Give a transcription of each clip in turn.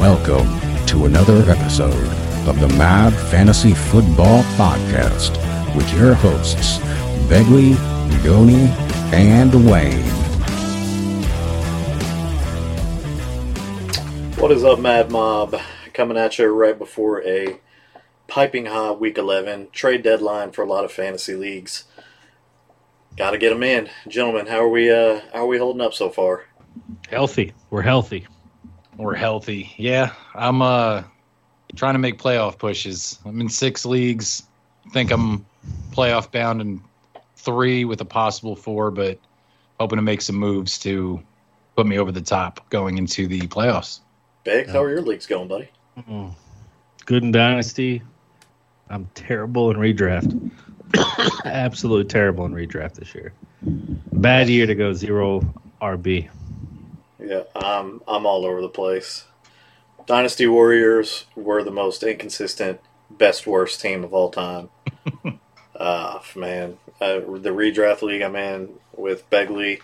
welcome to another episode of the Mad Fantasy Football Podcast with your hosts, Begley, Goni, and Wayne. What is up, Mad Mob? Coming at you right before a piping hot Week 11 trade deadline for a lot of fantasy leagues. Got to get them in, gentlemen. How are we holding up so far? Healthy. We're healthy. Yeah, I'm trying to make playoff pushes. I'm in 6 leagues. I think I'm playoff bound in 3 with a possible 4, but hoping to make some moves to put me over the top going into the playoffs. Big, how are your leagues going, buddy? Good in Dynasty. I'm terrible in redraft. Absolutely terrible in redraft this year. Bad year to go 0 RB. Yeah, I'm all over the place. Dynasty Warriors were the most inconsistent, best-worst team of all time. Man. The redraft league I'm in with Begley,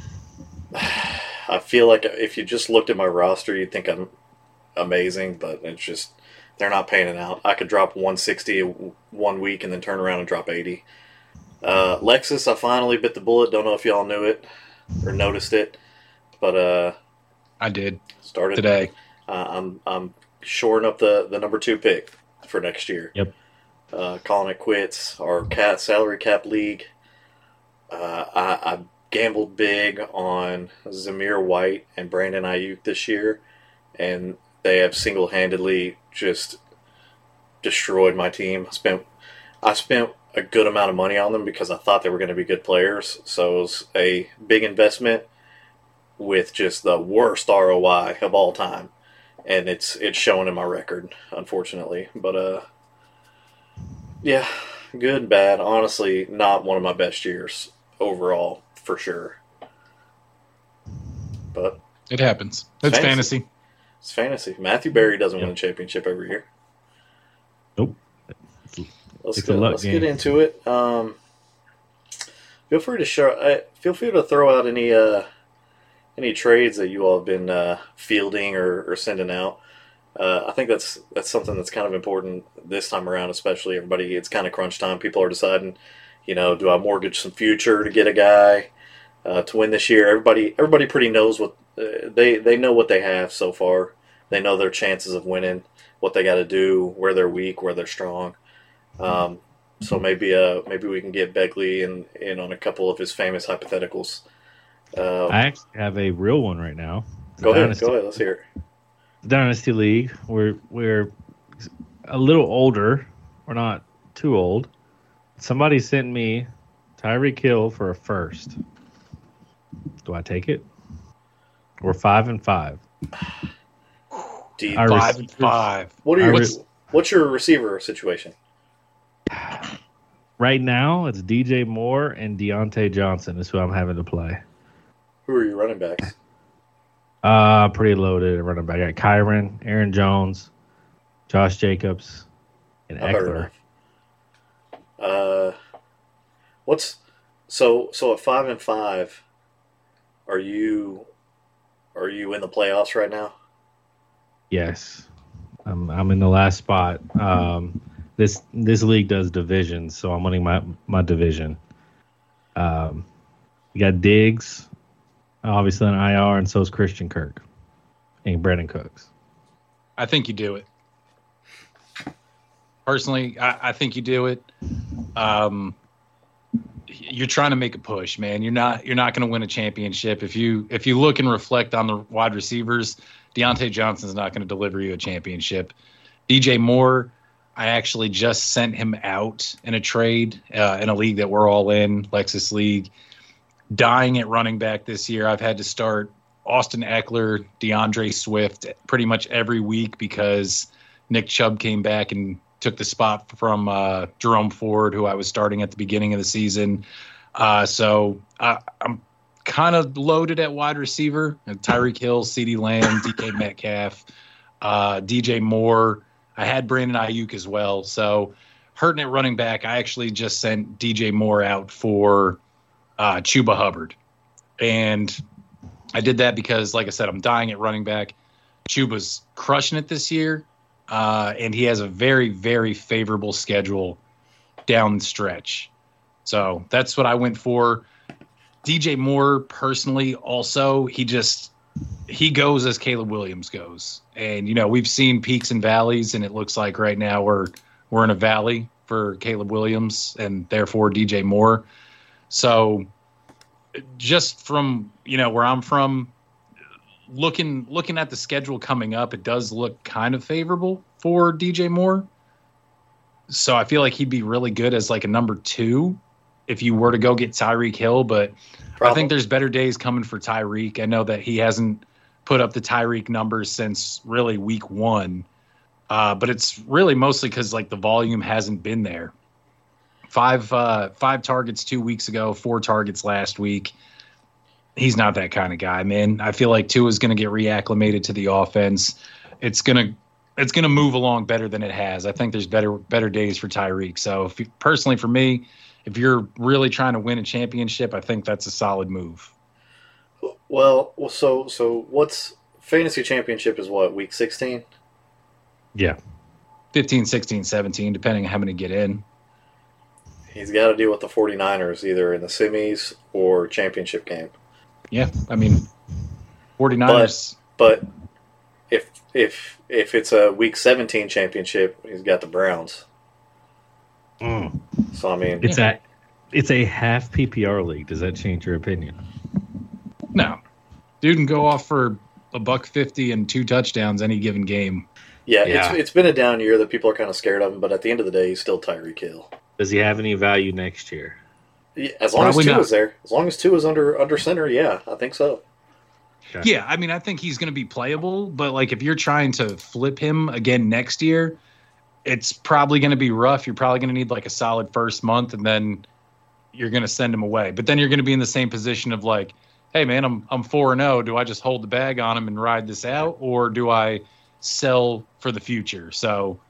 I feel like if you just looked at my roster, you'd think I'm amazing, but it's just they're not panning out. I could drop 160 one week and then turn around and drop 80. Lexus, I finally bit the bullet. Don't know if y'all knew it or noticed it, but I did. Started today. I'm shoring up the number 2 pick for next year. Yep. Calling it quits. Our salary cap league. I gambled big on Zamir White and Brandon Ayuk this year, and they have single-handedly just destroyed my team. I spent a good amount of money on them because I thought they were going to be good players, so it was a big investment with just the worst ROI of all time, and it's showing in my record, unfortunately. But yeah, good and bad. Honestly, not one of my best years overall, for sure. But it happens. It's fantasy. It's fantasy. Matthew Berry doesn't win a championship every year. Nope. Let's get into it. Feel free to throw out any trades that you all have been fielding or sending out. I think that's something that's kind of important this time around, especially everybody. It's kind of crunch time. People are deciding, do I mortgage some future to get a guy to win this year? Everybody pretty knows what they know what they have so far. They know their chances of winning, what they got to do, where they're weak, where they're strong. So maybe we can get Begley in on a couple of his famous hypotheticals. I actually have a real one right now. Go ahead. Let's hear it. Dynasty League. We're a little older. We're not too old. Somebody sent me Tyreek Hill for a first. Do I take it? We're 5-5. 5-5. What's your receiver situation? Right now, it's DJ Moore and Deontay Johnson is who I'm having to play. Who are your running backs? Pretty loaded running back. I got Kyron, Aaron Jones, Josh Jacobs, and Eckler. So at 5-5? Are you in the playoffs right now? Yes, I'm in the last spot. This league does divisions, so I'm winning my division. You got Diggs, obviously on IR, and so is Christian Kirk and Brandon Cooks. I think you do it. Personally, I think you do it. You're trying to make a push, man. You're not going to win a championship if you look and reflect on the wide receivers. Deontay Johnson's not going to deliver you a championship. DJ Moore, I actually just sent him out in a trade in a league that we're all in, Lexus League. Dying at running back this year. I've had to start Austin Eckler, DeAndre Swift pretty much every week because Nick Chubb came back and took the spot from Jerome Ford, who I was starting at the beginning of the season. So I'm kind of loaded at wide receiver. Tyreek Hill, CeeDee Lamb, DK Metcalf, DJ Moore. I had Brandon Ayuk as well. So hurting at running back, I actually just sent DJ Moore out for Chuba Hubbard. And I did that because, like I said, I'm dying at running back. Chuba's crushing it this year, and he has a very, very favorable schedule down the stretch. So that's what I went for. DJ Moore, personally, also, he goes as Caleb Williams goes. And, we've seen peaks and valleys, and it looks like right now we're in a valley for Caleb Williams and therefore DJ Moore. So just from, where I'm from, looking at the schedule coming up, it does look kind of favorable for DJ Moore. So I feel like he'd be really good as like a number 2 if you were to go get Tyreek Hill. But I think there's better days coming for Tyreek. I know that he hasn't put up the Tyreek numbers since really week 1. But it's really mostly because like the volume hasn't been there. 5 targets 2 weeks ago, 4 targets last week. He's not that kind of guy, man. I feel like Tua is going to get reacclimated to the offense. It's gonna move along better than it has. I think there's better days for Tyreek. So personally for me, if you're really trying to win a championship, I think that's a solid move. Well, so what's fantasy championship is what, week 16? Yeah. 15, 16, 17, depending on how many get in. He's got to deal with the 49ers either in the semis or championship game. Yeah, I mean, 49ers. But if it's a week 17 championship, he's got the Browns. So I mean, it's a half PPR league. Does that change your opinion? No, dude can go off for $150 and 2 touchdowns any given game. Yeah. It's been a down year that people are kind of scared of him, but at the end of the day, he's still Tyreek Hill. Does he have any value next year? Yeah, as long as Tua is there, as long as Tua is under center, yeah, I think so. Okay. Yeah, I mean, I think he's going to be playable, but like if you're trying to flip him again next year, it's probably going to be rough. You're probably going to need like a solid first month, and then you're going to send him away. But then you're going to be in the same position of like, hey man, I'm 4-0. Do I just hold the bag on him and ride this out, or do I sell for the future? So,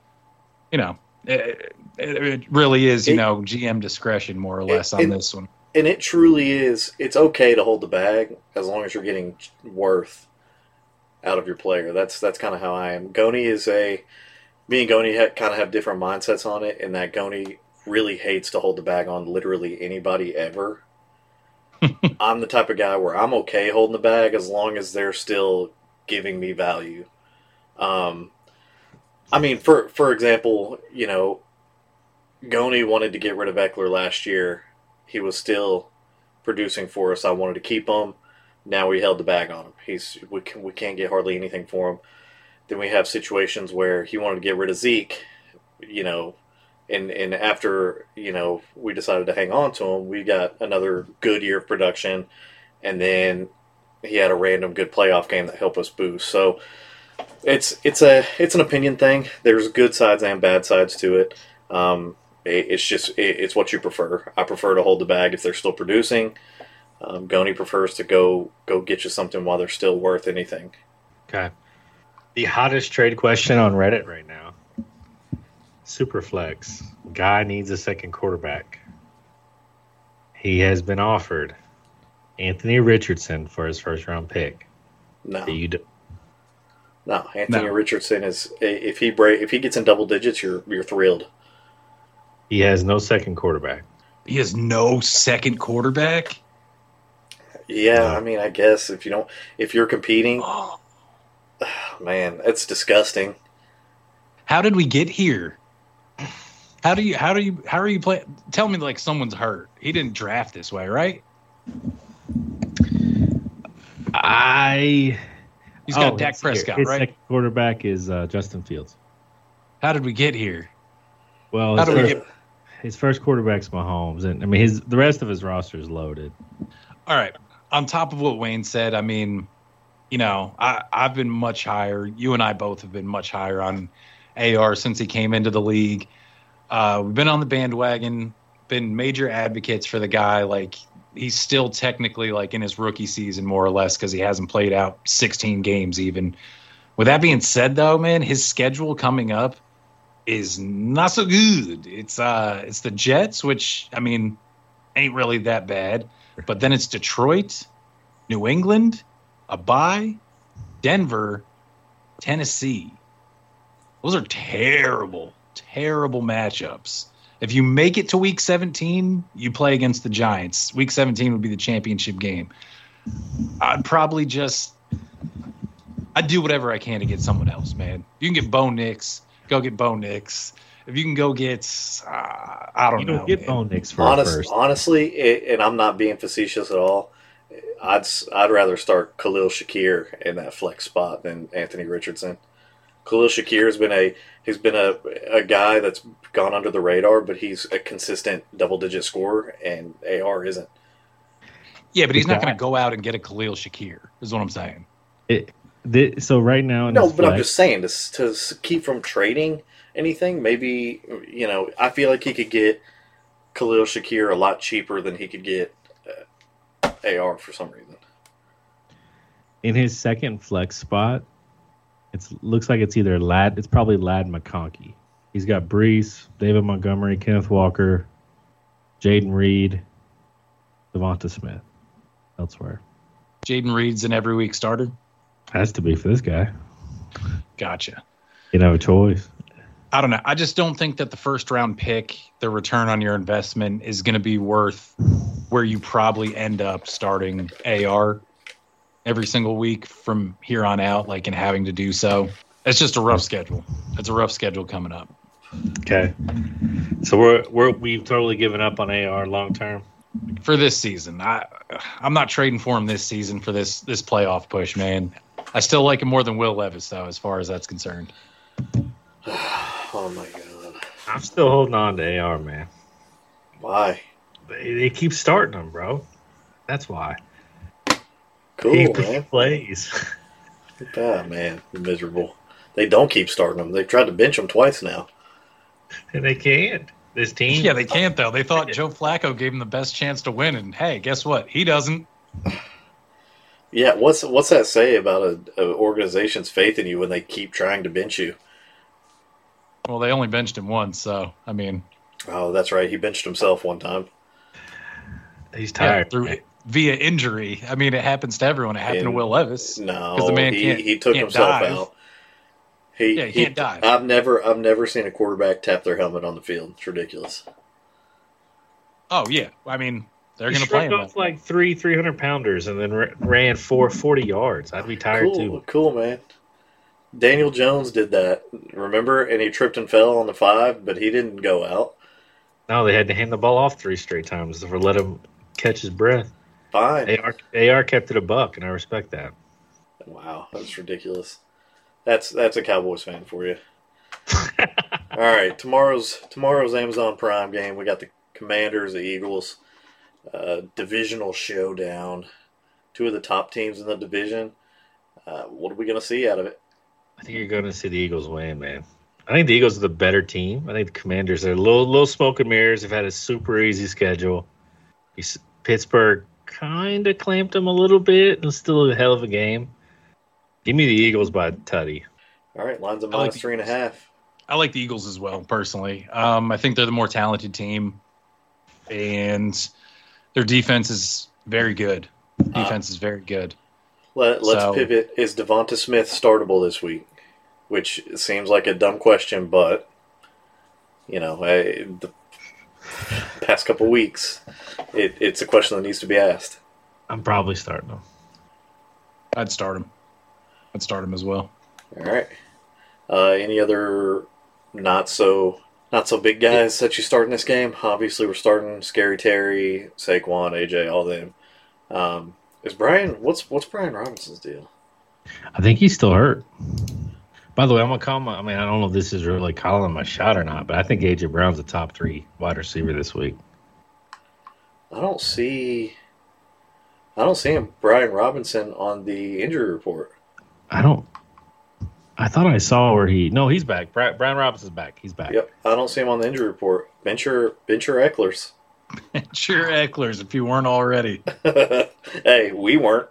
it really is, GM discretion more or less on this one. And it truly is. It's okay to hold the bag as long as you're getting worth out of your player. That's kind of how I am. Me and Goni kind of have different mindsets on it, in that Goni really hates to hold the bag on literally anybody ever. I'm the type of guy where I'm okay holding the bag as long as they're still giving me value. I mean, for example, Goni wanted to get rid of Eckler last year. He was still producing for us. I wanted to keep him. Now we held the bag on him. We can't get hardly anything for him. Then we have situations where he wanted to get rid of Zeke, and after, we decided to hang on to him, we got another good year of production, and then he had a random good playoff game that helped us boost. So it's an opinion thing. There's good sides and bad sides to it. It's what you prefer. I prefer to hold the bag if they're still producing. Goni prefers to go get you something while they're still worth anything. Okay. The hottest trade question on Reddit right now. Superflex. Guy needs a second quarterback. He has been offered Anthony Richardson for his first-round pick. No. No, Anthony Richardson is, if he gets in double digits, you're thrilled. He has no second quarterback. He has no second quarterback? Yeah, I mean, I guess if you're competing, man, that's disgusting. How did we get here? How are you playing? Tell me like someone's hurt. He didn't draft this way, right? He's got Dak Prescott, his right? Second quarterback is Justin Fields. How did we get here? Well, his first quarterback's Mahomes, and I mean the rest of his roster is loaded. All right. On top of what Wayne said, I mean, I've been much higher. You and I both have been much higher on AR since he came into the league. We've been on the bandwagon, been major advocates for the guy. Like, he's still technically like in his rookie season, more or less, because he hasn't played out 16 games even. With that being said, though, man, his schedule coming up is not so good. It's the Jets, which, I mean, ain't really that bad. But then it's Detroit, New England, a bye, Denver, Tennessee. Those are terrible, terrible matchups. If you make it to Week 17, you play against the Giants. Week 17 would be the championship game. I'd do whatever I can to get someone else, man. You can get Bo Nix. Go get Bo Nix. If you can go get, I don't know. You don't get Bo Nix first. Honestly, and I'm not being facetious at all, I'd rather start Khalil Shakir in that flex spot than Anthony Richardson. Khalil Shakir has been a guy that's gone under the radar, but he's a consistent double-digit scorer, and AR isn't. Yeah, but he's not going to go out and get a Khalil Shakir, is what I'm saying. So right now... No, but I'm just saying, to keep from trading anything, maybe, I feel like he could get Khalil Shakir a lot cheaper than he could get AR for some reason. In his second flex spot, it looks like it's either it's probably Ladd McConkey. He's got Brees, David Montgomery, Kenneth Walker, Jaden Reed, Devonta Smith. Elsewhere. Jaden Reed's an every week starter? Has to be for this guy. Gotcha. You have a choice. I don't know. I just don't think that the first round pick, the return on your investment, is going to be worth where you probably end up starting AR every single week from here on out, and having to do so. It's just a rough schedule. It's a rough schedule coming up. Okay. So we've totally given up on AR long term for this season. I'm not trading for him this season for this playoff push, man. I still like him more than Will Levis, though, as far as that's concerned. Oh my god! I'm still holding on to AR, man. Why? They keep starting him, bro. That's why. Cool, he plays. Ah, man, miserable. They don't keep starting him. They've tried to bench him twice now. And they can't. This team. Yeah, they can't, though. They thought Joe Flacco gave him the best chance to win, and hey, guess what? He doesn't. Yeah, what's that say about an organization's faith in you when they keep trying to bench you? Well, they only benched him once, so, I mean. Oh, that's right. He benched himself one time. He's tired. Yeah, via injury. I mean, it happens to everyone. It happened to Will Levis. No, the man he took himself out. He can't dive. I've never seen a quarterback tap their helmet on the field. It's ridiculous. Oh, yeah. I mean, they're going to play him. Off like 300-pounders and then ran 440 yards. I'd be tired too. Cool, man. Daniel Jones did that, remember? And he tripped and fell on the 5, but he didn't go out. No, they had to hand the ball off 3 straight times to let him catch his breath. Fine. AR kept it a buck, and I respect that. Wow, that's ridiculous. That's a Cowboys fan for you. All right, tomorrow's Amazon Prime game. We got the Commanders, the Eagles, divisional showdown. 2 of the top teams in the division. What are we going to see out of it? I think you're going to see the Eagles win, man. I think the Eagles are the better team. I think the Commanders are a little smoke and mirrors. They've had a super easy schedule. Pittsburgh kind of clamped them a little bit. It was still a hell of a game. Give me the Eagles by Tutty. All right, line's a -3.5. I like the Eagles as well, personally. I think they're the more talented team, and their defense is very good. Defense is very good. Let's pivot. Is Devonta Smith startable this week? Which seems like a dumb question, but, the past couple weeks, it's a question that needs to be asked. I'm probably starting him. I'd start him. I'd start him as well. All right. Any other not so big guys that you start in this game? Obviously, we're starting Scary Terry, Saquon, AJ, all them. Is what's Brian Robinson's deal? I think he's still hurt. By the way, I'm gonna call I don't know if this is really calling my shot or not, but I think AJ Brown's a top 3 wide receiver this week. I don't see him, Brian Robinson, on the injury report. I thought I saw where he's back. Brian Robinson's back. He's back. Yep. I don't see him on the injury report. Bench your Ecklers. Bench your Ecklers if you weren't already. Hey, we weren't.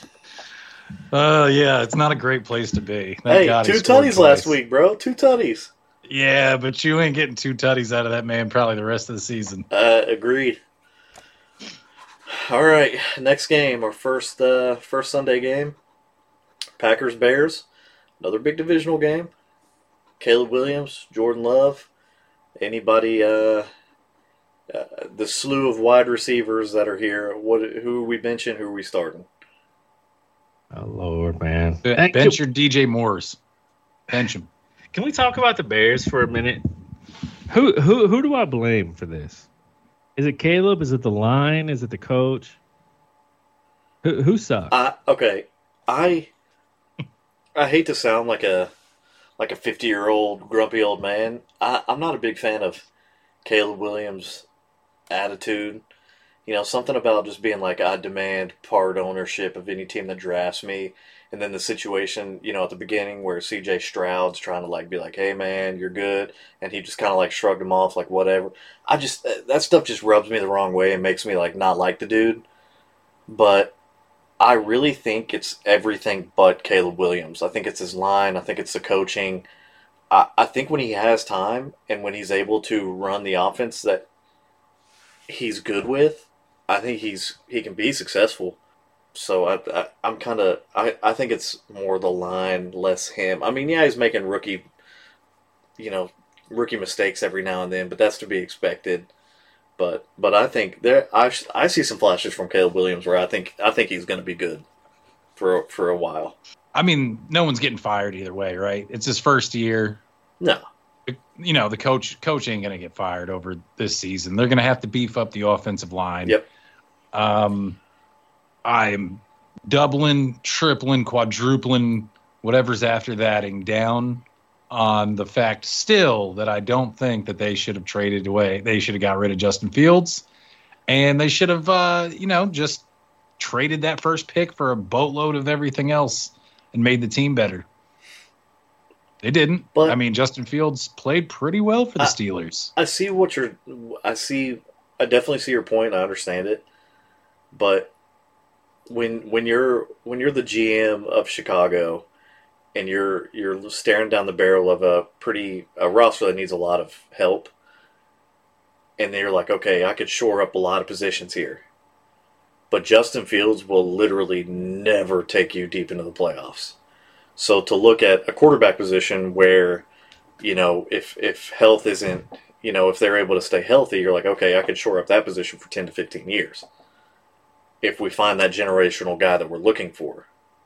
Yeah, it's not a great place to be. Thank God 2 tutties last week, bro. 2 tutties. Yeah, but you ain't getting 2 tutties out of that man probably the rest of the season. Agreed. All right, next game, our first Sunday game. Packers-Bears. another big divisional game. Caleb Williams, Jordan Love, anybody, the slew of wide receivers that are here. Who are we benching? Who are we starting? Oh, Lord, man. Bench your DJ Moores. Bench him. Can we talk about the Bears for a minute? Who do I blame for this? Is it Caleb? Is it the line? Is it the coach? Who sucks? Okay. I hate to sound like a 50-year-old grumpy old man. I'm not a big fan of Caleb Williams' attitude. You know, something about just being like, I demand part ownership of any team that drafts me. And then the situation, you know, at the beginning where CJ Stroud's trying to like be like, hey man, you're good. And he just kind of like shrugged him off like whatever. That stuff just rubs me the wrong way and makes me like not like the dude. But I really think it's everything but Caleb Williams. I think it's his line. I think it's the coaching. I think when he has time and when he's able to run the offense that he's good with, I think he can be successful. So I think it's more the line, less him. I mean, yeah, he's making rookie mistakes every now and then, but that's to be expected. But I think I see some flashes from Caleb Williams where I think he's going to be good for a while. I mean, no one's getting fired either way, right? It's his first year. No. You know, the coach ain't going to get fired over this season. They're going to have to beef up the offensive line. Yep. I'm doubling, tripling, quadrupling, whatever's after thating down on the fact still that I don't think that they should have traded away. They should have got rid of Justin Fields, and they should have, just traded that first pick for a boatload of everything else and made the team better. They didn't. But, I mean, Justin Fields played pretty well for the Steelers. I definitely see your point. I understand it. But when you're the GM of Chicago and you're staring down the barrel of a roster that needs a lot of help, and then you're like, okay, I could shore up a lot of positions here. But Justin Fields will literally never take you deep into the playoffs. So to look at a quarterback position where, if health isn't, if they're able to stay healthy, you're like, okay, I could shore up that position for 10 to 15 years. If we find that generational guy that we're looking for.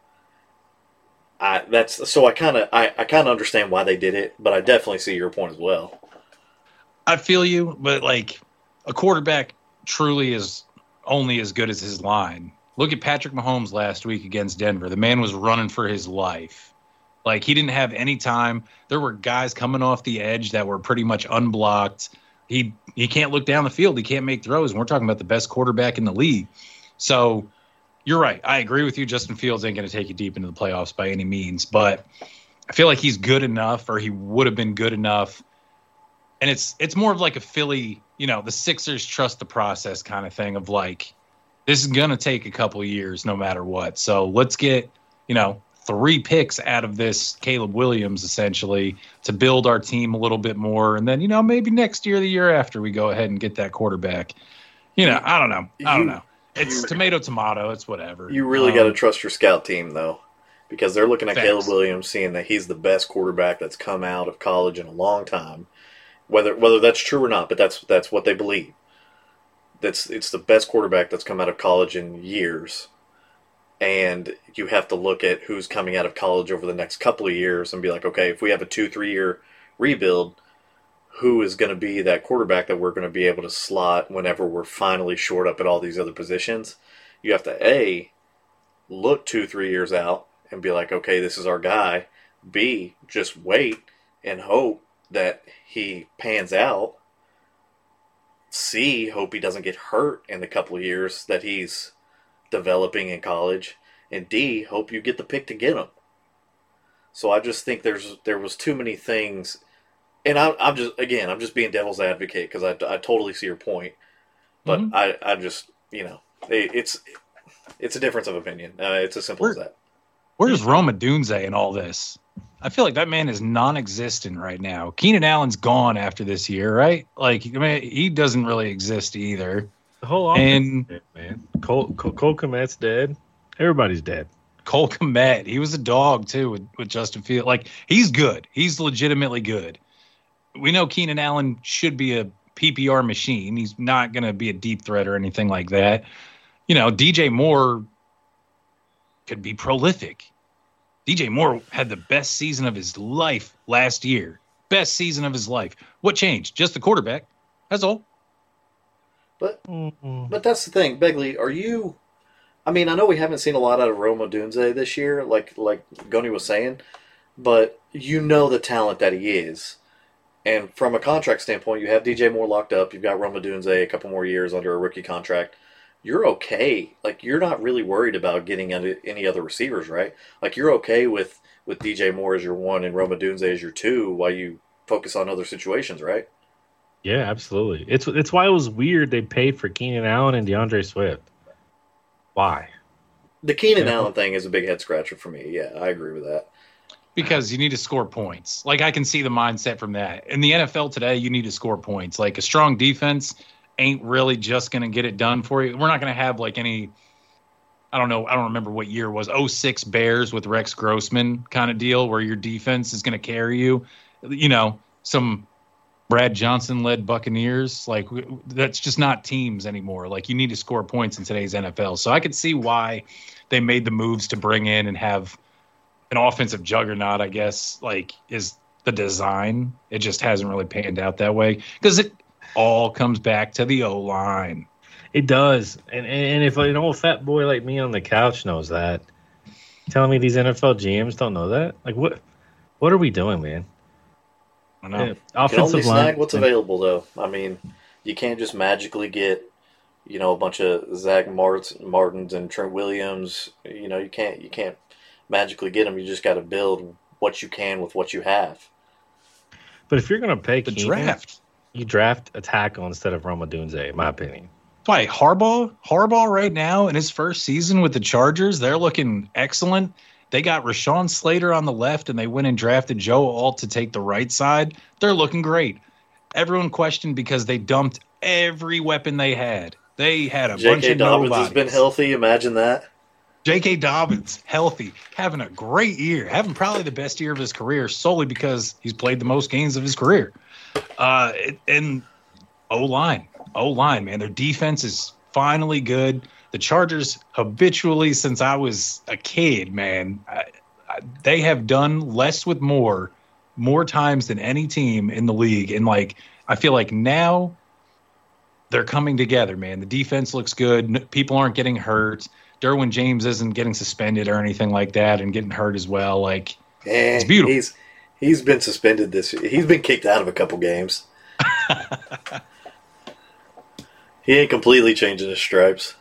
I kind of understand why they did it, but I definitely see your point as well. I feel you, but like a quarterback truly is only as good as his line. Look at Patrick Mahomes last week against Denver. The man was running for his life. Like, he didn't have any time. There were guys coming off the edge that were pretty much unblocked. He can't look down the field. He can't make throws. And we're talking about the best quarterback in the league. So you're right. I agree with you. Justin Fields ain't going to take you deep into the playoffs by any means. But I feel like he's good enough, or he would have been good enough. And it's more of like a Philly, the Sixers trust the process kind of thing of like, this is going to take a couple of years no matter what. So let's get, 3 picks out of this Caleb Williams essentially to build our team a little bit more. And then, maybe next year, the year after, we go ahead and get that quarterback. I don't know. It's tomato. It's whatever. You really got to trust your scout team, though, because they're looking at Thanks. Caleb Williams, seeing that he's the best quarterback that's come out of college in a long time. Whether that's true or not, but that's what they believe. It's the best quarterback that's come out of college in years. And you have to look at who's coming out of college over the next couple of years and be like, okay, if we have a 2-3 year rebuild, who is going to be that quarterback that we're going to be able to slot whenever we're finally short up at all these other positions? You have to, A, look 2-3 years out and be like, okay, this is our guy. B, just wait and hope that he pans out. C, hope he doesn't get hurt in the couple of years that he's developing in college. And D, hope you get the pick to get him. So I just think there was too many things. And I'm just being devil's advocate because I totally see your point. But I just, it's a difference of opinion. It's as simple as that. Where's Roma Dunze in all this? I feel like that man is non-existent right now. Keenan Allen's gone after this year, right? Like, I mean, he doesn't really exist either. The whole offense is dead, man. Cole Kmet's dead. Everybody's dead. Cole Kmet, he was a dog too with Justin Fields. Like, he's good. He's legitimately good. We know Keenan Allen should be a PPR machine. He's not going to be a deep threat or anything like that. DJ Moore could be prolific. DJ Moore had the best season of his life last year. Best season of his life. What changed? Just the quarterback. That's all. But that's the thing, Begley. I know we haven't seen a lot out of Rome Odunze this year, like Goni was saying, but the talent that he is. And from a contract standpoint, you have DJ Moore locked up. You've got Rome Odunze a couple more years under a rookie contract. You're okay. Like, you're not really worried about getting any other receivers, right? Like, you're okay with DJ Moore as your one and Rome Odunze as your two while you focus on other situations, right? Yeah, absolutely. It's why it was weird they paid for Keenan Allen and DeAndre Swift. Why? The Keenan Allen thing is a big head scratcher for me. Yeah, I agree with that. Because you need to score points. Like, I can see the mindset from that. In the NFL today, you need to score points. Like, a strong defense ain't really just going to get it done for you. We're not going to have, like, any – I don't know. I don't remember what year it was. 06 Bears with Rex Grossman kind of deal where your defense is going to carry you. Some Brad Johnson-led Buccaneers. Like, that's just not teams anymore. Like, you need to score points in today's NFL. So I could see why they made the moves to bring in and have – an offensive juggernaut, I guess, like, is the design. It just hasn't really panned out that way because it all comes back to the O-line. It does. And if an old fat boy like me on the couch knows that, telling me these NFL GMs don't know that? Like, what are we doing, man? I know. You can only snag what's available, though. I mean, you can't just magically get, a bunch of Zach Martins and Trent Williams. You can't magically get them. You just got to build what you can with what you have. But if you're going to pay the Keenan, draft, you draft a tackle instead of Rome Odunze, in my opinion. That's why Harbaugh right now in his first season with the Chargers, they're looking excellent. They got Rashawn Slater on the left, and they went and drafted Joe Alt to take the right side. They're looking great. Everyone questioned because they dumped every weapon they had. They had a bunch of nobodies. Dobbins has been healthy. Imagine that. J.K. Dobbins, healthy, having a great year, having probably the best year of his career solely because he's played the most games of his career. And O-line, man, their defense is finally good. The Chargers habitually, since I was a kid, man, they have done less with more times than any team in the league. And, like, I feel like now they're coming together, man. The defense looks good. People aren't getting hurt. Derwin James isn't getting suspended or anything like that and getting hurt as well. Like, it's beautiful. He's been suspended this year. He's been kicked out of a couple games. He ain't completely changing his stripes.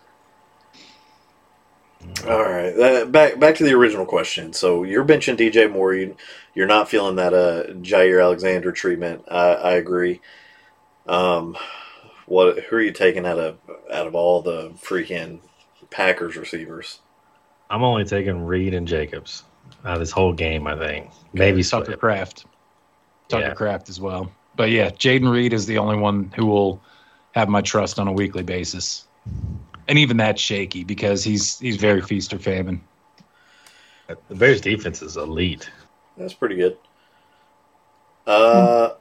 All right, back to the original question. So you're benching DJ Moore. You're not feeling that Jair Alexander treatment. I agree. Who are you taking out of all the freaking Packers receivers? I'm only taking Reed and Jacobs this whole game, I think. Maybe Tucker Kraft. Kraft as well. But yeah, Jaden Reed is the only one who will have my trust on a weekly basis. And even that's shaky because he's very feast or famine. The Bears defense is elite. That's pretty good. All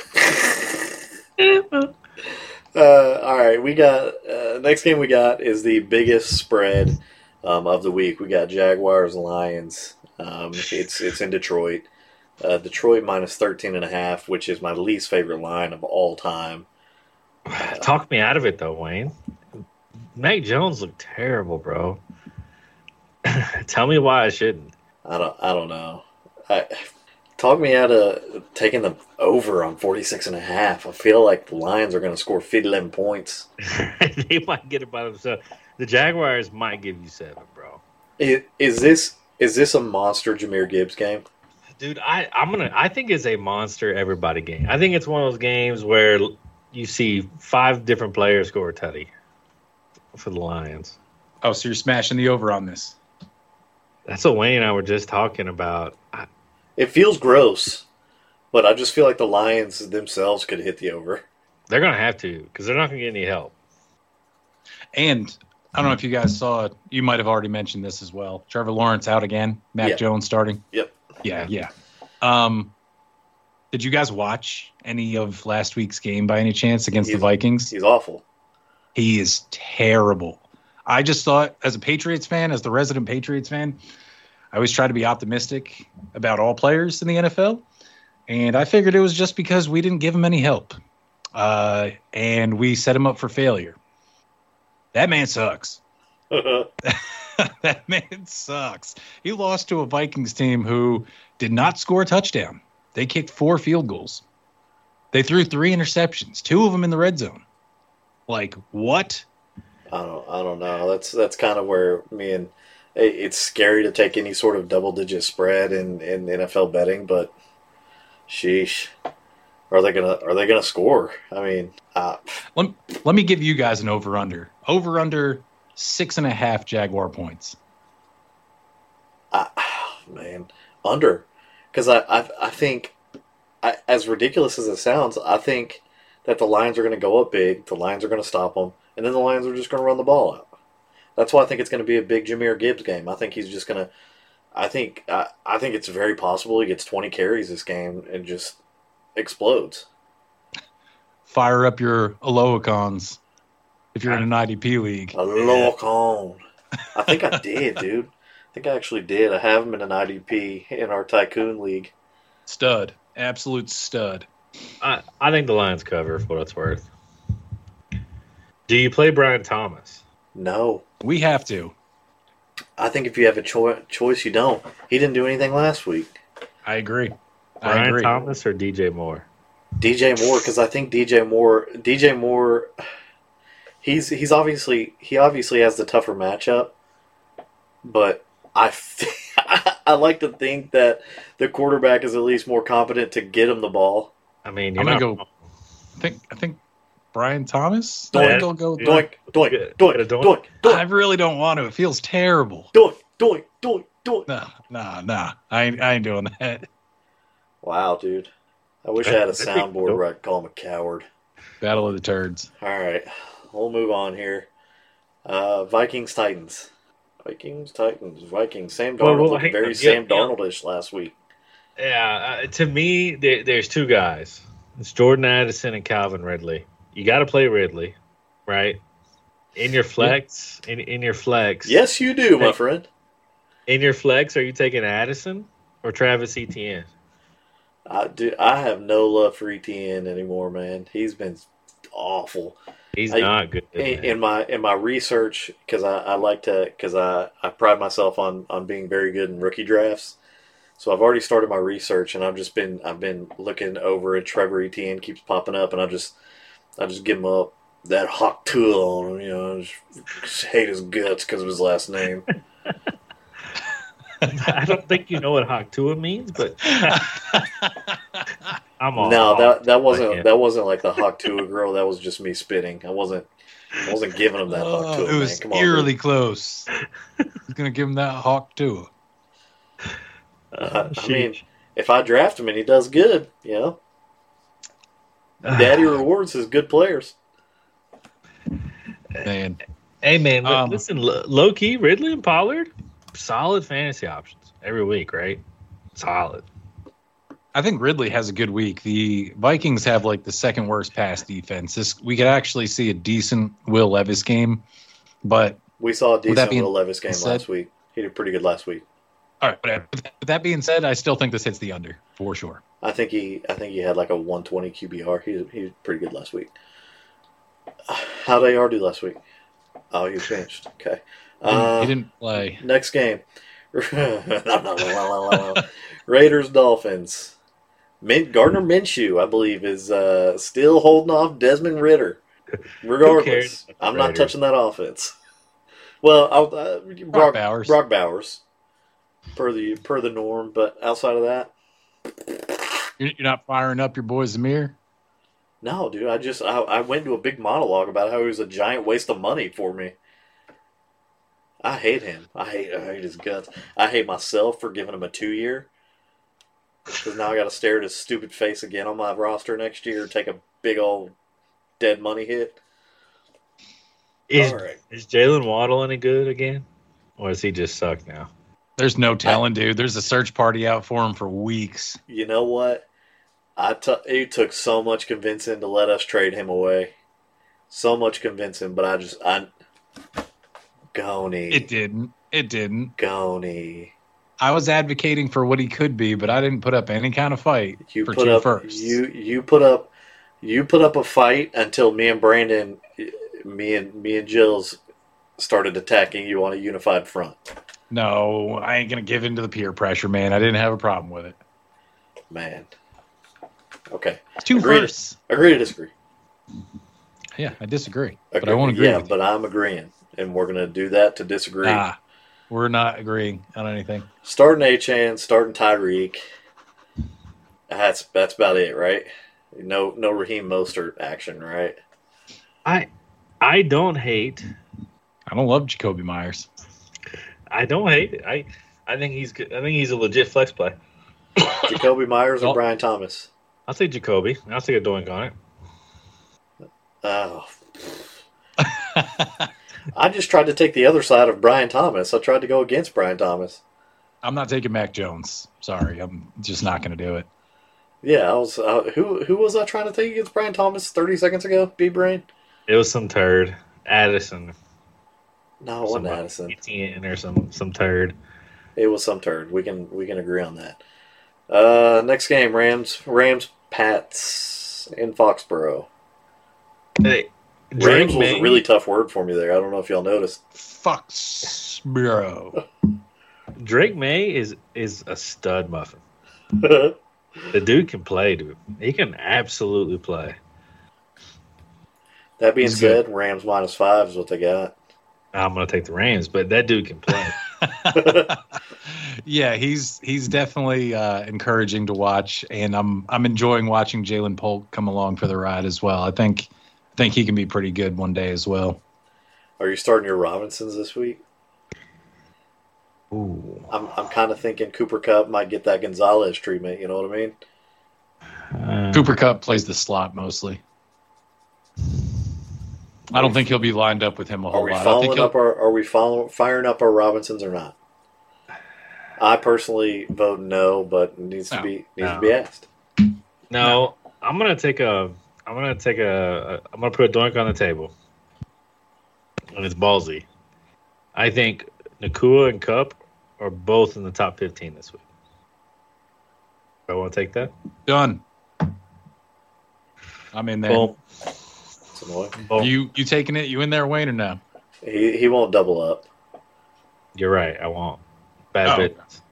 right, we got next game we got is the biggest spread of the week. We got Jaguars Lions. It's in Detroit. Detroit minus 13.5, which is my least favorite line of all time. Talk me out of it though, Wayne. Mac Jones looked terrible, bro. Tell me why I shouldn't. I don't know. Talk me out of taking the over on 46.5. I feel like the Lions are going to score 11 points. They might get it by themselves. The Jaguars might give you 7, bro. Is this a monster Jahmyr Gibbs game? Dude, I think it's a monster everybody game. I think it's one of those games where you see 5 different players score a tutty for the Lions. Oh, so you're smashing the over on this? That's what Wayne and I were just talking about. It feels gross, but I just feel like the Lions themselves could hit the over. They're going to have to because they're not going to get any help. And I don't know if you guys saw it. You might have already mentioned this as well. Trevor Lawrence out again. Mac Jones starting. Yep. Yeah. Did you guys watch any of last week's game by any chance against the Vikings? He's awful. He is terrible. I just thought, as a Patriots fan, as the resident Patriots fan, I always try to be optimistic about all players in the NFL. And I figured it was just because we didn't give him any help. And we set him up for failure. That man sucks. That man sucks. He lost to a Vikings team who did not score a touchdown. They kicked 4 field goals. They threw 3 interceptions, 2 of them in the red zone. Like, what? I don't know. That's kind of where it's scary to take any sort of double-digit spread in NFL betting, but sheesh. Are they gonna score? I mean, let me give you guys an over/under. Over/under 6.5 Jaguar points. Man, under, because I think, as ridiculous as it sounds, I think that the Lions are going to go up big. The Lions are going to stop them, and then the Lions are just going to run the ball out. That's why I think it's going to be a big Jahmyr Gibbs game. I think he's just going to. I think it's very possible he gets 20 carries this game and just explodes. Fire up your Aloacons if you're in an IDP league. Aloacon. I think I did, dude. I think I actually did. I have him in an IDP in our Tycoon League. Stud. Absolute stud. I think the Lions cover for what it's worth. Do you play Brian Thomas? No. We have to. I think if you have a choice, you don't. He didn't do anything last week. I agree. Brian Thomas or DJ Moore? DJ Moore, because I think DJ Moore, he obviously has the tougher matchup, but I like to think that the quarterback is at least more competent to get him the ball. I mean, I'm gonna go. I think Brian Thomas. Doink, doink, doink, doink, doink, doink. I really don't want to. It feels terrible. Doink, doink, doink, doink. Nah. I ain't doing that. Wow, dude. I wish I had a soundboard where I could call him a coward. Battle of the Turds. All right. We'll move on here. Vikings, Titans. Vikings. Sam Darnold looked very Sam Darnold-ish last week. Yeah, to me, there's 2 guys. It's Jordan Addison and Calvin Ridley. You got to play Ridley, right? In your flex, in your flex. Yes, you do, my friend. In your flex, are you taking Addison or Travis Etienne? I have no love for Etienne anymore, man. He's been awful. He's not good. In my research, because I pride myself on being very good in rookie drafts. So I've already started my research, and I've been looking over, and Trevor Etienne keeps popping up, and I just give him up that hawk tool on him, just hate his guts because of his last name. I don't think you know what Hawk-Tua means, but I'm all. No, that wasn't like the Hawk-Tua girl. That was just me spitting. I wasn't giving him that Hawk-Tua. It was eerily close. I was gonna give him that Hawk-Tua. I mean, if I draft him and he does good, Daddy rewards his good players. Man, hey man, listen, low key, Ridley and Pollard. Solid fantasy options every week, right? Solid. I think Ridley has a good week. The Vikings have like the second worst pass defense. We could actually see a decent Will Levis game, but we saw a decent Will Levis game last week. He did pretty good last week. All right, but with that being said, I still think this hits the under for sure. I think he had like a 120 QBR. He was pretty good last week. How did AR do last week? Oh, he was benched. Okay. He didn't play. Next game. Raiders, Dolphins. Gardner Minshew, I believe, is still holding off Desmond Ridder. Regardless, I'm not touching that offense. Well, Brock Bowers, per the norm, but outside of that, you're not firing up your boy Zamir. No, dude. I went into a big monologue about how he was a giant waste of money for me. I hate him. I hate his guts. I hate myself for giving him a 2-year. Because now I got to stare at his stupid face again on my roster next year and take a big old dead money hit. Is All right. is Jalen Waddle any good again, or does he just suck now? There's no telling, dude. There's a search party out for him for weeks. You know what? It took so much convincing to let us trade him away. So much convincing, but Goni. It didn't. Goni. I was advocating for what he could be, but I didn't put up any kind of fight for put two up, firsts. You put up a fight until me and Brandon, me and Jill's started attacking you on a unified front. No, I ain't gonna give in to the peer pressure, man. I didn't have a problem with it. Man. Okay. It's two firsts. Agree to disagree. Yeah, I disagree. But I won't agree with you. but I'm agreeing. And we're gonna do that to disagree. Nah, we're not agreeing on anything. Starting Achane, starting Tyreek. That's about it, right? No Raheem Mostert action, right? I don't hate. I don't love Jacoby Myers. I don't hate it. I think he's good. I think he's a legit flex play. Jacoby Myers or Brian Thomas? I'll say Jacoby. I'll take a doink on it. Oh. I just tried to take the other side of Brian Thomas. I tried to go against Brian Thomas. I'm not taking Mac Jones. Sorry, I'm just not going to do it. Yeah, I was. Who was I trying to take against Brian Thomas 30 seconds ago? B-Brain? It was some turd. Addison. No, it wasn't Addison. Or some turd. It was some turd. We can agree on that. Next game, Rams Pats in Foxborough. Hey, Rams was a really tough word for me there. I don't know if y'all noticed. Foxborough. Drake May is a stud muffin. The dude can play, dude. He can absolutely play. That being said, Rams -5 is what they got. I'm going to take the Rams, but that dude can play. Yeah, he's definitely encouraging to watch, and I'm enjoying watching Jalen Polk come along for the ride as well. I think he can be pretty good one day as well. Are you starting your Robinsons this week? Ooh. I'm kind of thinking Cooper Kupp might get that Gonzalez treatment. You know what I mean? Cooper Kupp plays the slot mostly. I don't think he'll be lined up with him a whole lot. Are we firing up our Robinsons or not? I personally vote no, but it needs to be asked. No, I'm gonna put a doink on the table, and it's ballsy. I think Nakua and Kupp are both in the top 15 this week. I want to take that. Done. I'm in there. Boom. Boom. You taking it? You in there, Wayne, or no? He won't double up. You're right. I won't. Bad business.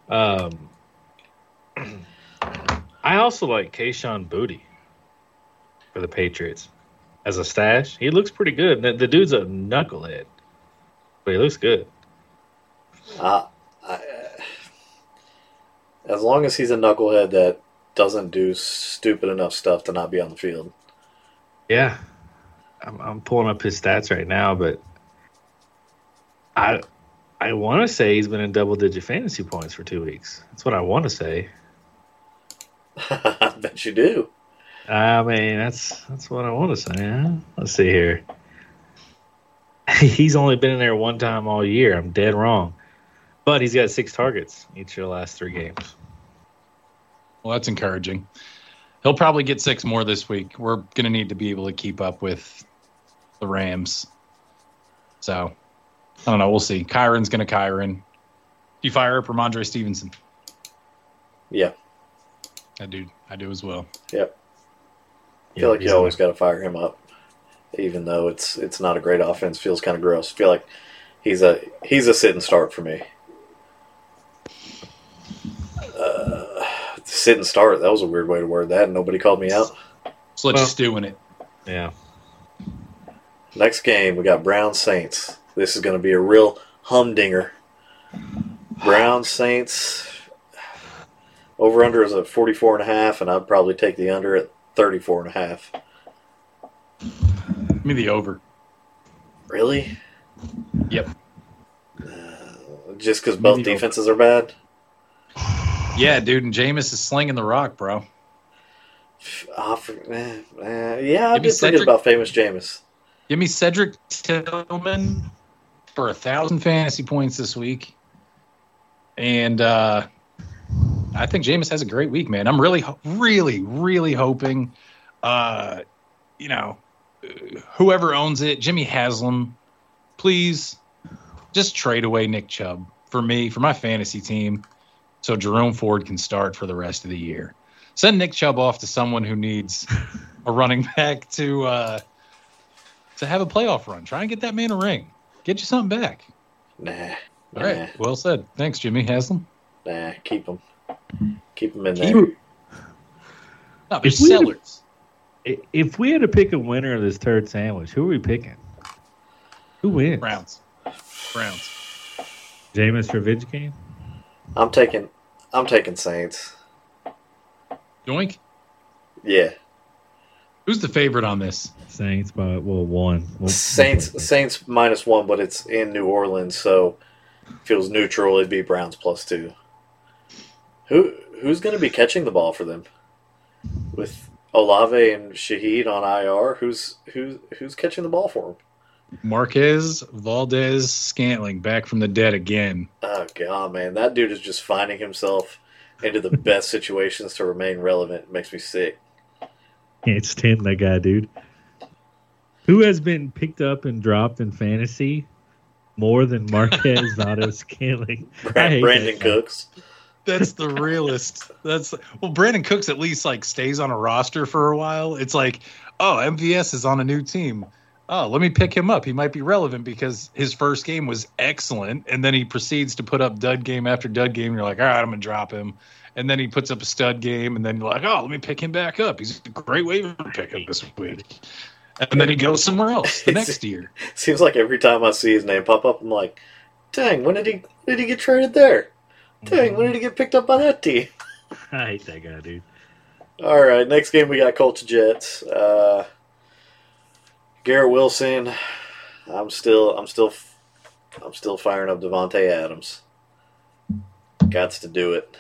I also like Kayshon Boutte for the Patriots as a stash. He looks pretty good. The dude's a knucklehead, but he looks good. As long as he's a knucklehead that doesn't do stupid enough stuff to not be on the field. Yeah, I'm pulling up his stats right now, but I want to say he's been in double-digit fantasy points for 2 weeks. That's what I want to say. I bet you do. I mean, that's what I want to say. Huh? Let's see here. He's only been in there one time all year. I'm dead wrong. But he's got 6 targets each of the last 3 games. Well, that's encouraging. He'll probably get 6 more this week. We're going to need to be able to keep up with the Rams. So, I don't know. We'll see. Kyron's going to Kyron. Do you fire up Ramondre Stevenson? Yeah. I do as well. Yep. I feel like you always got to fire him up, even though it's not a great offense. Feels kind of gross. I feel like he's a sit and start for me. Sit and start. That was a weird way to word that, and nobody called me out. So let's stew in it. Yeah. Next game, we got Browns Saints. This is going to be a real humdinger. Browns Saints. Over under is at 44.5, and I'd probably take the under at 34.5. Give me the over. Really? Yep. Just because both defenses are bad? Yeah, dude, and Jameis is slinging the rock, bro. Yeah, I've been thinking about famous Jameis. Give me Cedric Tillman for 1,000 fantasy points this week. And I think Jameis has a great week, man. I'm really, really, really hoping, whoever owns it, Jimmy Haslam, please just trade away Nick Chubb for me, for my fantasy team, so Jerome Ford can start for the rest of the year. Send Nick Chubb off to someone who needs a running back to have a playoff run. Try and get that man a ring. Get you something back. Nah. All right. Well said. Thanks, Jimmy Haslam. Nah, keep him. Keep him in there. No, but sellers. If we had to pick a winner of this third sandwich, who are we picking? Who wins? Browns. Jameis Trubisky? I'm taking Saints. Doink? Yeah. Who's the favorite on this? Saints by one. Saints -1, but it's in New Orleans, so feels neutral. It'd be Browns +2. Who's going to be catching the ball for them? With Olave and Shaheed on IR, who's catching the ball for them? Marquez Valdez-Scantling back from the dead again. Oh god, man, that dude is just finding himself into the best situations to remain relevant. It makes me sick. Can't stand that guy, dude. Who has been picked up and dropped in fantasy more than Marquez Valdez-Scantling? Brandon Cooks. That's the realest. Brandon Cooks at least stays on a roster for a while. It's like, oh, MVS is on a new team. Oh, let me pick him up. He might be relevant because his first game was excellent, and then he proceeds to put up dud game after dud game. You're like, all right, I'm going to drop him. And then he puts up a stud game, and then you're like, oh, let me pick him back up. He's a great waiver pickup this week. And then he goes somewhere else the next year. Seems like every time I see his name pop up, I'm like, dang, when did he get traded there? Dang, when did he get picked up by that team? I hate that guy, dude. All right, next game we got Colts Jets. Garrett Wilson. I'm still firing up Devontae Adams. Gots to do it.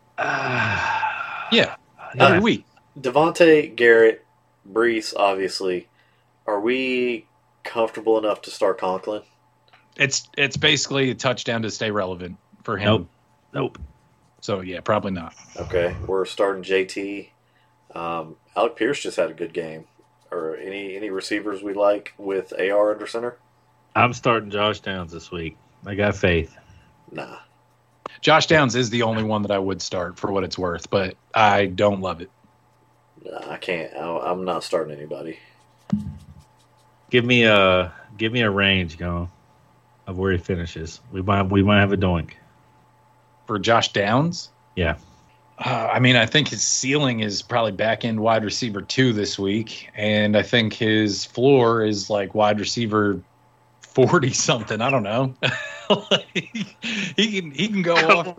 Yeah, every week. Devontae, Garrett, Brees, obviously. Are we comfortable enough to start Conklin? It's basically a touchdown to stay relevant for him. Nope. So yeah, probably not. Okay, we're starting JT. Alec Pierce just had a good game. Or any receivers we like with AR under center? I'm starting Josh Downs this week. I got faith. Nah. Josh Downs is the only one that I would start for what it's worth, but I don't love it. Nah, I can't. I'm not starting anybody. Give me a range, of where he finishes. We might have a doink. For Josh Downs? Yeah. I think his ceiling is probably back end wide receiver 2 this week, and I think his floor is wide receiver 40 something. I don't know. he can go off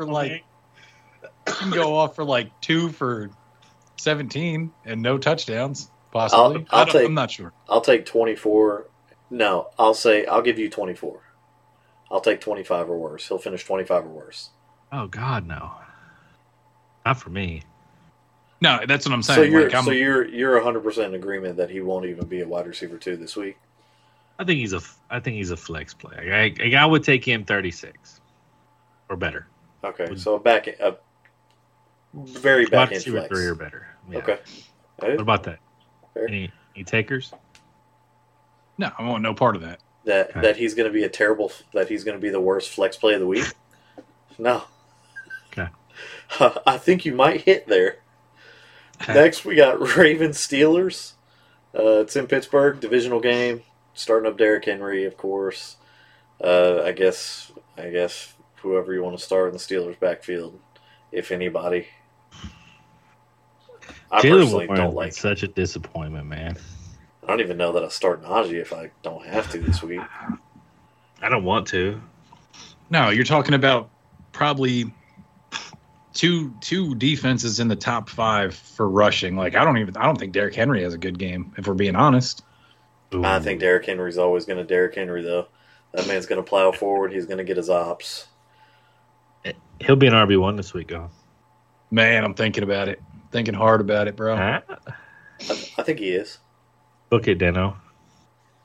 for 2 for 17 and no touchdowns possibly. I'm not sure. I'll take 24. No, I'll give you 24. I'll take 25 or worse. He'll finish 25 or worse. Oh God, no. Not for me. No, that's what I'm saying. So you're 100% in agreement that he won't even be a wide receiver 2 this week. I think he's a flex play. I would take him 36 or better. Okay, so a very back end flex. 3 or better. Yeah. Okay. What about that? Fair. Any takers? No, I want no part of that. That he's going to be that he's going to be the worst flex play of the week? No. Okay. I think you might hit there. Okay. Next, we got Ravens Steelers. It's in Pittsburgh, divisional game. Starting up Derrick Henry, of course. I guess whoever you want to start in the Steelers' backfield, if anybody. I personally don't like such a disappointment, man. I don't even know that I start Najee if I don't have to this week. I don't want to. No, you're talking about probably two defenses in the top 5 for rushing. I don't think Derrick Henry has a good game, if we're being honest. Ooh. I think Derrick Henry's always going to Derrick Henry, though. That man's going to plow forward. He's going to get his ops. He'll be an RB1 this week, though. Man, I'm thinking about it. Thinking hard about it, bro. I think he is. Book it, Dano.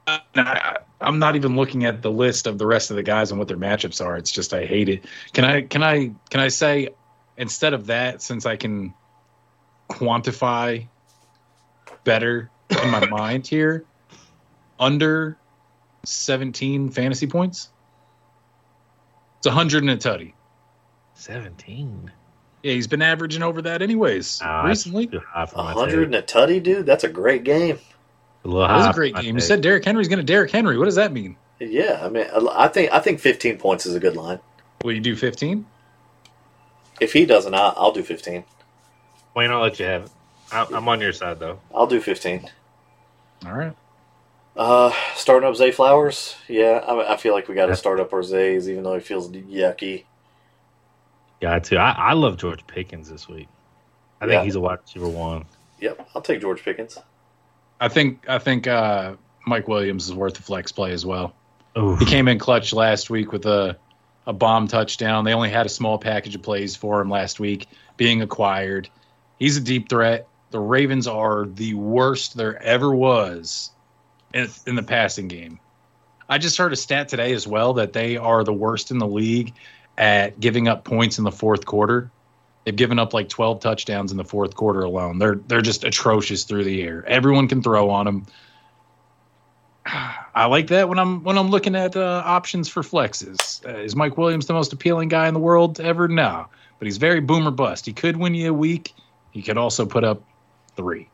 I'm not even looking at the list of the rest of the guys and what their matchups are. It's just I hate it. Can I say instead of that, since I can quantify better in my mind here, under 17 fantasy points? It's 100 and a tutty. 17. Yeah, he's been averaging over that anyways recently. 100 and a tutty, dude. That's a great game. A little That was a great game. You said Derrick Henry's going to Derrick Henry. What does that mean? Yeah, I mean, I think 15 points is a good line. Will you do 15? If he doesn't, I'll do 15. Wayne, I'll let you have it. I'm on your side, though. I'll do 15. All right. Starting up Zay Flowers. Yeah, I feel like we got to start up our Zays, even though he feels yucky. Got to. I love George Pickens this week. I think he's a wide receiver 1. Yep, I'll take George Pickens. I think Mike Williams is worth the flex play as well. Oof. He came in clutch last week with a bomb touchdown. They only had a small package of plays for him last week, being acquired. He's a deep threat. The Ravens are the worst there ever was in the passing game. I just heard a stat today as well that they are the worst in the league at giving up points in the fourth quarter. They've given up like 12 touchdowns in the fourth quarter alone. They're just atrocious through the air. Everyone can throw on them. I like that when I'm looking at options for flexes. Is Mike Williams the most appealing guy in the world ever? No, but he's very boom or bust. He could win you a week. He could also put up 3.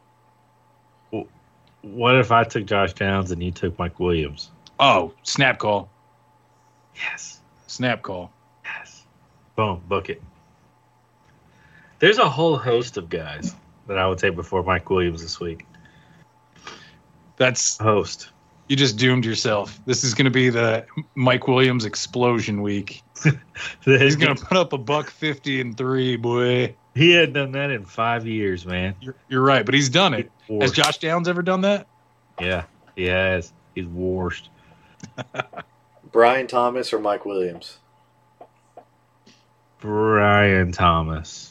What if I took Josh Downs and you took Mike Williams? Oh, snap call. Yes. Snap call. Yes. Boom, book it. There's a whole host of guys that I would take before Mike Williams this week. That's host. You just doomed yourself. This is going to be the Mike Williams explosion week. He's going to put up $150 and 3, boy. He hadn't done that in 5 years, man. You're right, but he's done it. Has Josh Downs ever done that? Yeah, he has. He's worst. Brian Thomas or Mike Williams? Brian Thomas.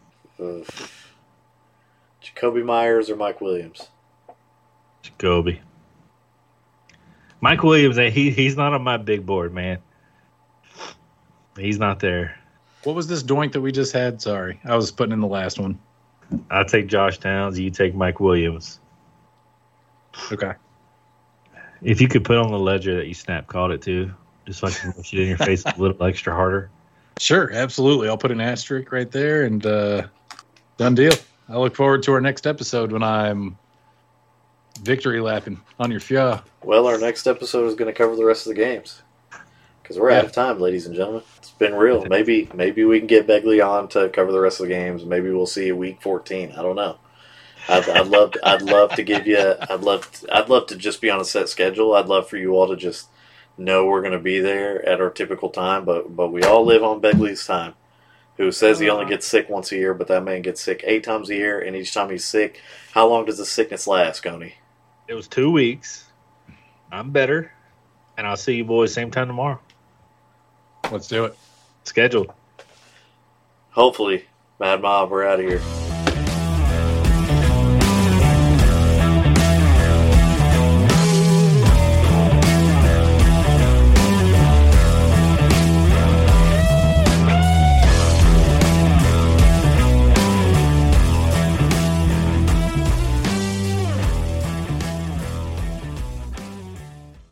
Jacoby Myers or Mike Williams? Jacoby. Mike Williams, he's not on my big board, man. He's not there. What was this doink that we just had? Sorry, I was putting in the last one. I'll take Josh Downs. You take Mike Williams. Okay. If you could put on the ledger that you snap called it to, just so I can push it in your face a little extra harder. Sure, absolutely. I'll put an asterisk right there and done deal. I look forward to our next episode when I'm victory lapping on your FIA. Well, our next episode is going to cover the rest of the games because we're out of time, ladies and gentlemen. It's been real. Maybe we can get Begley on to cover the rest of the games. Maybe we'll see you week 14. I don't know. I'd love to give you. I'd love to just be on a set schedule. I'd love for you all to just know we're going to be there at our typical time. But we all live on Begley's time, who says he only gets sick once a year, but that man gets sick 8 times a year, and each time he's sick, how long does the sickness last, Coney? It was 2 weeks. I'm better, and I'll see you boys same time tomorrow. Let's do it. Scheduled. Hopefully, Mad Mob, we're out of here.